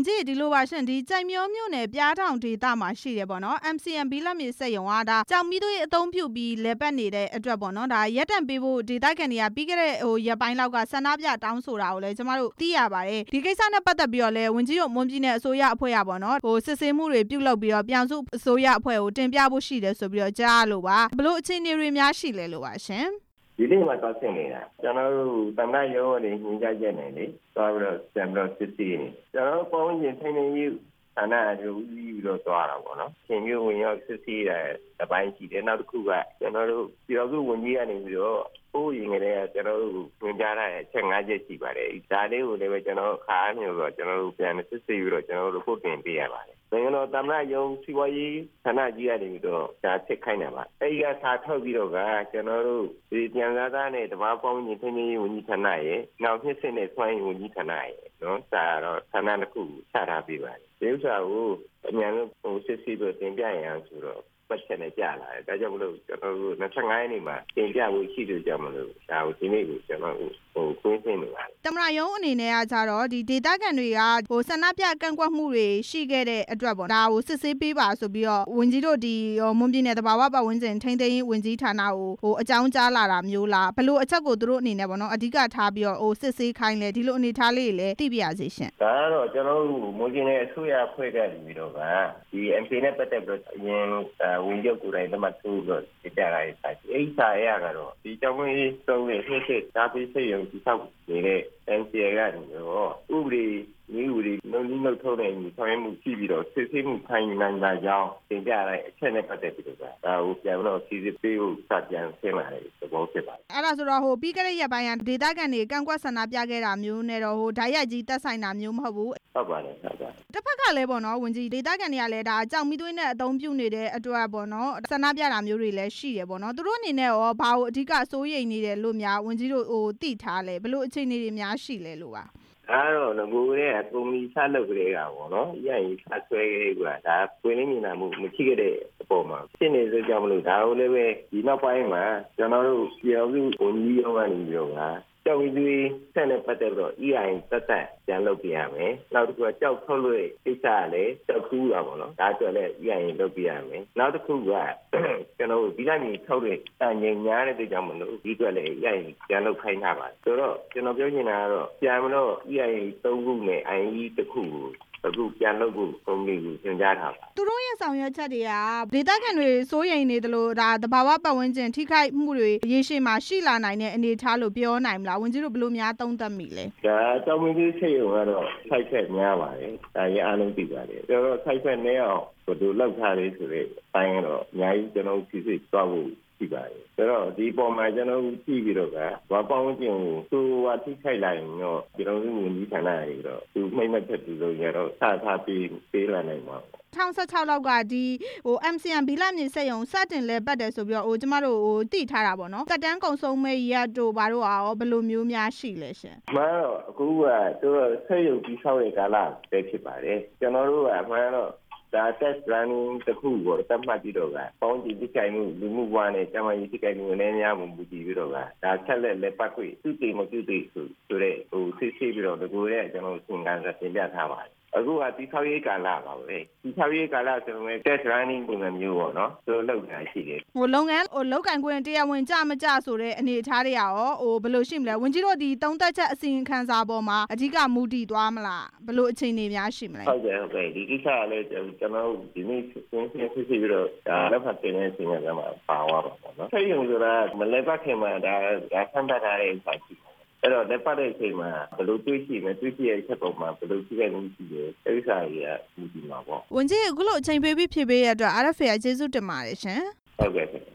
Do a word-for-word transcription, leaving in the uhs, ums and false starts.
ကြီးဒီလိုပါရှင်ဒီကြိုင်မျိုးမျိုးနဲ့ပြားထောင်ဒေသမှာရှိတယ်ပေါ့နော် M C M ဘီလက်မြေစက်ရုံကဒါကြောင်မီးသွေးအသုံးပြုပြီးလဲပတ်နေတဲ့အတွက်ပေါ့နော်ဒါရက်တန့်ပေးဖို့ဒေသခံတွေကပြီးခဲ့တဲ့ဟိုရက်ပိုင်းလောက်ကဆန္ဒပြတောင်းဆိုတာကိုလည်းကျမတို့သိရပါတယ်ဒီကိစ္စနဲ့ပတ်သက်ပြီးတော့လဲဝန်ကြီးတို့မွန်ပြည်နယ်အစိုးရအဖွဲ့ရပေါ့နော်ဟိုစစ်ဆေးမှုတွေပြုလုပ်ပြီးတော့ပြောင်စုအစိုးရအဖွဲ့ကိုတင်ပြဖို့ရှိတယ်ဆိုပြီးတော့ကြားလို့ပါဘလို့အခြေအနေတွေများရှိလဲလို့ပါရှင်ဒီနေ့မှာတော့ဆင်နေတာကျွန်တော်တို့တမန်ရုံးကနေညှိကြချက်နေလေသွားပြီးတော့ဆမ်ပြီးတော့စစ်စီနေကျွန်တော်တို့ပေါင်းရင်ထိုင်နေယူဌာနအကျိုးပြီးတော့သွားတာပေါ့နော်ရှင်မျိုးဝင်ရောက်စစ်စီတဲ့အပိုင်းရှိတယ်နောက်တစ်ခုကကျွန်တော်တို့ပြည်တော်စုဝန်ကြီးကနေပြီးတော့ဟိုရင်ကလေးကကျွန်တော်တို့ဝင်ကြတဲ့အချက်၅ချက်ရှိပါတယ်ဒါလေးကိုလည်းပဲကျွန်တော်ခါအားမျိုးတော့ကျွန်တော်တို့ပြန်စစ်စီပြီးတော့ကျွန်တော်တို့ပို့တင်ပေးရပါတယ်ကျွန်တော်တမန်ရုံးစီဝါရေးဌာနကြီးကနေပြီးတော့ဒါစစ်ခိုင်းတာပါအဲဒီကစာထုတ်ပြီးတော့ကကျွန်တော်တို့ဒီပြန်စားသားနဲ့တဘာပေါင်းရင်ထင်းကြီးဝန်ကြီးဌာနရဲ့နောက်ဖြစ်စစ်နဲ့ဆွမ်းရင်ဝန်ကြီးဌာနရဲ့နော်စာတော့ဌာနတစ်ခုချထားပေးပါတယ်ဒီဥစ္စာကိုအများဆုံးဟိုစစ်စီပြီးတင်ပြရအောင်ဆိုတော့ပတ်ချက်နဲ့ကြာလာတယ်ဒါကြောင့်မလို့ကျွန်တော်တို့၂၅ရက်နေ့မှာတင်ပြဖို့ရှိတယ်ကြောင့်မလို့ဒါကိုဒီနေ့ကိုကျွန်တော်ဟိုကွင်းဆင်းနေပါတယ်တမရယုံအနေနဲ့ကကြတော့ဒီဒေသခံတွေကဟိုဆန္ဒပြကန့်ကွက်မှုတွေရှိခဲ့တဲ့အတွက်ပေါ့ဒါကိုစစ်ဆေးပေးပါဆိုပြီးတော့ဝန်ကြီးတို့ဒီမွန်ပြည်နယ်တဘာဝပတ်ဝန်းကျင်ထိန်းသိမ်းရေးဝန်ကြီးဌာနကိုဟိုအကြောင်းကြားလာတာမျိုးလားဘလို့အချက်ကိုသူတို့အနေနဲ့ပေါ့နော်အဓိကထားပြီးတော့ဟိုစစ်ဆေးခိုင်းလဲဒီလိုအနေထားလေးလည်းသိပြရစေရှင်ဒါကတော့ကျွန်တော်တို့မွန်ပြည်နယ်အစိုးရဖွဲ့ခဲ့ပြီးတော့ကဒီ M P နဲ့ပတ်သက်ပြီးတော့အရင်ဝန်ကြီးကိုယ်တိုင်တမတ်သူတို့ပြကြရတဲ့ဆိုင်အဲ့ဒီဆိုင်ရကတော့ဒီကြောင့်မင်းသုံးနေဖြစ်ဖြစ်ဒါပြီးစိတ်ယုံကြည်ဆောက်နေတဲ့ M C A ကနေတော့ဥပဒေမျိုးဥပဒေလုံးလုံးလုံးထုတ်တဲ့ညီဆောင်ရွက်မှုရှိပြီးတော့စစ်ဆေးမှုခိုင်းနိုင်တာကြောင့်တင်ပြရတဲ့အချက်နဲ့ပတ်သက်ပြီးတော့ဒါကိုပြန်တော့စီစစ်ပေးဖို့စပြန်ဆင်းလာတဲ့သဘောဖြစ်ပါတယ်အဲ့ဒါဆိုတော့ဟိုပြီးခဲ့တဲ့ရက်ပိုင်းကဒေသခံတွေကန့်ကွက်ဆန္ဒပြခဲ့တာမျိုးနဲ့တော့ဟိုဓာတ်ရိုက်ကြီးတက်ဆိုင်တာမျိုးမဟုတ်ဘူးဟုတ်ပါတယ်ဟုတ်ပါတယ်တစ်ဖက်ကလည်းပေါ့နော်ဝန်ကြီးဒေသခံတွေကလည်းဒါကြောင်မီးသွေးနဲ့အသုံးပြုနေတဲ့အတွက်ပေါ့နော်ဆန္ဒပြတာမျိုးတွေလည်းရှိတယ်ပေါ့နော်သူတို့အနေနဲ့ရောဘာကိုအဓိကစိုးရိမ်နေတယ်လို့များဝန်ကြီးတို့ဟိုသိထားလဲဘလို့အခြေအနေတွေများရှိလဲလို့ပါအဲ့တော့ငကိုရဲ့ကုမ္ပဏီဆက်လုပ်ကြတဲ့ကပေါ့နော်ရရင်ဆက်ဆွဲခဲ့ကဒါပွင့်လင်းမြင်လာမှုမရှိခဲ့တဲ့အပေါ်မှာဖြစ်နေစေကြောင့်မလို့ဒါကိုလည်းပဲဒီနောက်ပိုင်းမှာကျွန်တော်တို့ပြည်အောင်စုဝန်ကြီးရောကနေပြီးတော့ကြောက်ဝီသွေးဆက်နဲ့ပတ်သက်ပြီးတော့ E I သက်သက်ပြန်လုပ်ပြရမယ်နောက်တစ်ခုကကြောက်ထုတ်လို့ကိစ္စလည်းကြောက်ကူးတာပေါ့နော်ဒါကြောင့်လည်း E I လုပ်ပြရမယ်နောက်တစ်ခုကကျွန်တော်ဒီကနေထုတ်တဲ့တန်ငင်များတဲ့အတွက်ကြောင့်မလို့ဒီအတွက်လည်း E I ပြန်လုပ်ခိုင်းတာပါဆိုတော့ကျွန်တော်ပြောချင်တာကတော့ပြန်မလို့ E I သုံးခုနဲ့ I E တစ်ခုကိုအခုပြန်လုပ်ဖို့ကုမ္ပဏီကိုသင်ကြားထားပါသူတို့ရဲ့ဆောင်ရွက်ချက်တွေကဒေသခံတွေစိုးရိမ်နေတယ်လို့ဒါတဘာဝပတ်ဝန်းကျင်ထိခိုက်မှုတွေရေရှည်မှာရှိလာနိုင်တဲ့အနေအထားလို့ပြောနိုင်မလားဝန်ကြီးတို့ဘယ်လိုများသုံးသပ်မိလဲဒါတောင်မင်းကြီးစိတ်ရုံကတော့ဆိုက်ဖက်များပါတယ်ဒါရအားလုံးသိပါတယ်ကျွန်တော်ဆိုက်ဖက်နဲ့အောင်ဘယ်လိုလောက်ထားလဲဆိုတော့အပိုင်းတော့အများကြီးကျွန်တော်ဖြည့်ဆည်းသွားဖို့ရှိပါတယ်ဆိုတော့ဒီပုံမှာကျွန်တော်ကြည့်ပြီးတော့ကဘာပေါင်းကျင်ကိုသူကထိခိုက်လာရင်တော့ကျွန်တော်တို့ဝန်ကြီးဌာနတွေတော့သူမိတ်မက်ချက်သူတို့ရတော့စထားပြီးပေးလာနိုင်မှာ၂၀၁၆လောက်ကဒီဟို M C M ဘီလက်မြေစက်ရုံစတင်လဲပတ်တယ်ဆိုပြီးတော့ဟိုကျမတို့ဟိုတည်ထားတာပေါ့နော်ကတန်းကုံဆုံးမဲ့ရက်တို့ဘာတို့ရောဘယ်လိုမျိုးများရှိလဲရှင်မှန်တော့အခုကသူကဆက်ရုပ်ပြီးဆောက်တဲ့ကာလပဲဖြစ်ပါတယ်ကျွန်တော်တို့ကမှန်တော့ဒါ test running တခုကိုသတ်မှတ်ပြီးတော့ကပေါင်းကြည့်ကြည့်မှုလူမှုဘဝနဲ့ကျန်းမာရေးထိခိုက်မှုနည်းများမှုမူတည်ပြီးတော့ကဒါဆက်လက်လက်ပတ်ခွင့်သူတည်မပြုတည်ဆိုဆိုတဲ့ဟိုသိသိပြီးတော့ဒီကိုရဲ့ကျွန်တော်သင်ခန်းစာသင်ပြထားပါတယ်အခုကတိဆောက်ရေးကာလပါပဲတိဆောက်ရေးကာလဆိုရင် test running ပုံစံမျိုးပေါ့နော်သူလုပ်နေတာရှိတယ်ဟိုလုပ်ငန်းဟိုလောက်ကန်ခွင့်တရားဝင်ကြမကြဆိုတဲ့အနေအထားတွေရောဟိုဘယ်လိုရှိမလဲဝန်ကြီးတို့ဒီသုံးသက်ချက်အစီရင်ခံစာပေါ်မှာအဓိကမူတည်သွားမလားဘယ်လိုအခြေအနေများရှိမလဲဟုတ်တယ်ဟုတ်တယ်ဒီကိစ္စကလည်းကျွန်တော်ဒီနေ့သင်ပြဖြစ်ပြီးတော့ဒါလက်ဖတ်တင်နေစဉ်ကမှပါသွားပါပေါ့နော်ဆက်ရုံဆိုတာမလဲပတ်ခင်မှာဒါဒါဆန်းတတ်ထားတဲ့အခါရှိအဲ့တော့လက်ပတ်တဲ့အချိန်မှာဘယ်လိုတွေးကြည့်မလဲတွေးကြည့်ရဲ့ချက်ပုံမှာဘယ်လိုကြည့်ရလဲရှိတယ်အဲ့ဒီစာကြီးကဒီမှာပေါ့ဝန်ကြီးအခုလိုအချိန်ပေးပြီးဖြည့်ပေးရတဲ့အတွက် R F A ကကျေးဇူးတင်ပါတယ်ရှင်ဟုတ်ကဲ့